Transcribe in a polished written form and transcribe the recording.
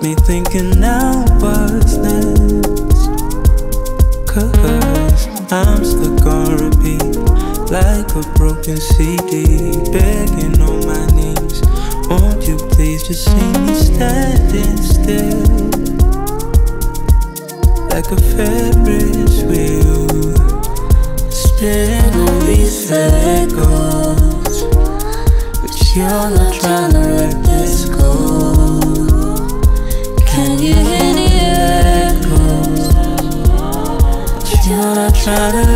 me thinking now what's next. Cause I'm stuck on repeat, like a broken CD, begging on my knees. Won't you please just see me standing still, like a Ferris wheel, spin on these circles, but you're not trying to let this go. Can you hear the echoes? But you're not trying to